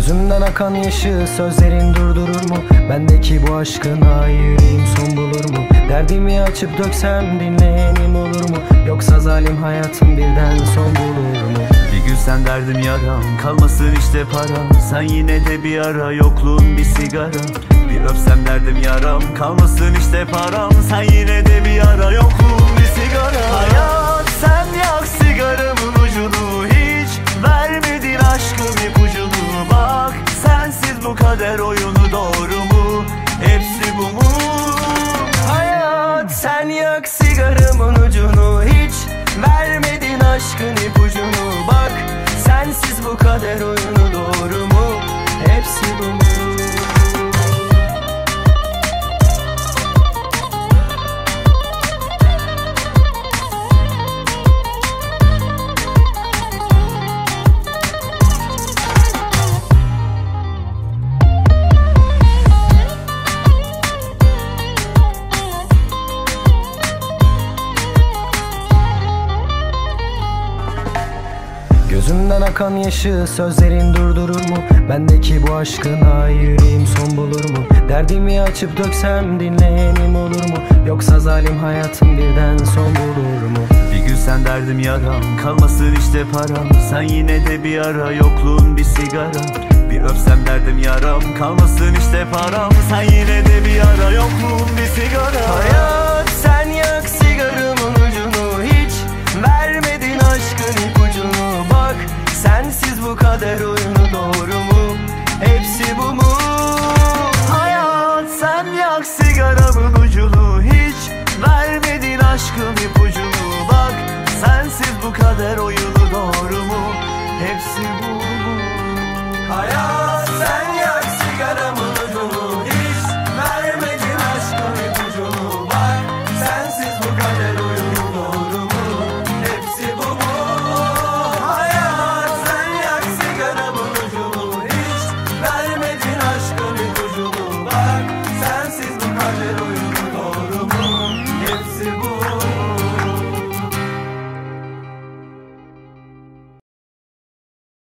Gözümden akan yaşı sözlerin durdurur mu? Bendeki bu aşkına yüreğim son bulur mu? Derdimi açıp döksem dinleyenim olur mu? Yoksa zalim hayatım birden son bulur mu? Bir gün sen derdim yaram, kalmasın işte param. Sen yine de bir ara, yokluğun bir sigara. Bir öpsem derdim yaram, kalmasın işte param. Sen yine de bir ara, yokluğun bir sigara. Hayat, sen yak sigaramın ucunu, hiç vermedin aşkın ipucunu. Bak, sensiz bu kader oyunu doğru mu? Hepsi bu mu? Hayat, sen yak sigaramın ucunu, hiç vermedin aşkın ipucunu. Bak, sensiz bu kader oyunu doğru mu? Hepsi bu mu? Gözümden akan yaşı sözlerin durdurur mu? Bendeki bu aşkına yüreğim son bulur mu? Derdimi açıp döksem dinleyenim olur mu? Yoksa zalim hayatım birden son bulur mu? Bir gün sen derdim yaram, kalmasın işte param. Sen yine de bir ara, yokluğun bir sigara. Bir öpsem derdim yaram, kalmasın işte param. Sen yine de bir ara, yokluğun bir sigara. Hayat, sen yak sigaramın ucunu, hiç vermedin aşkın ipucunu. Bak, sensiz bu kader oyunu doğru mu? Hepsi bu mu? Hayat, sen yak sigaramın ucunu, hiç vermedin aşkın ipucunu. Bak, sensiz bu kader oyunu doğru mu? Hepsi bu.